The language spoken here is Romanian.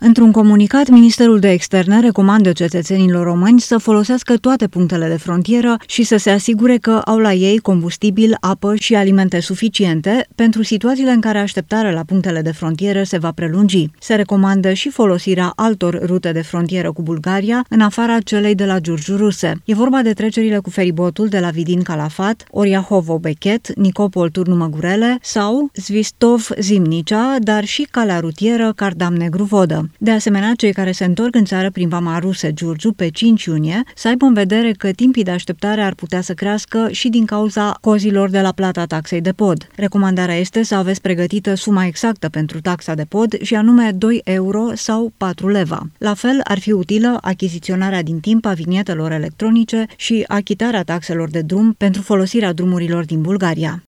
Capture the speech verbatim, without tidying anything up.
Într-un comunicat, Ministerul de Externe recomandă cetățenilor români să folosească toate punctele de frontieră și să se asigure că au la ei combustibil, apă și alimente suficiente pentru situațiile în care așteptarea la punctele de frontieră se va prelungi. Se recomandă și folosirea altor rute de frontieră cu Bulgaria, în afara celei de la Giurgiu-Ruse. E vorba de trecerile cu feribotul de la Vidin-Calafat, Oriahovo-Bechet, Nicopol-Turnu-Măgurele sau Zvistov-Zimnicea, dar și calea rutieră Cardam-Negru-Vodă. De asemenea, cei care se întorc în țară prin Vama Ruse-Giurgiu pe cinci iunie să aibă în vedere că timpii de așteptare ar putea să crească și din cauza cozilor de la plata taxei de pod. Recomandarea este să aveți pregătită suma exactă pentru taxa de pod și anume doi euro sau patru leva. La fel, ar fi utilă achiziționarea din timp a vinietelor electronice și achitarea taxelor de drum pentru folosirea drumurilor din Bulgaria.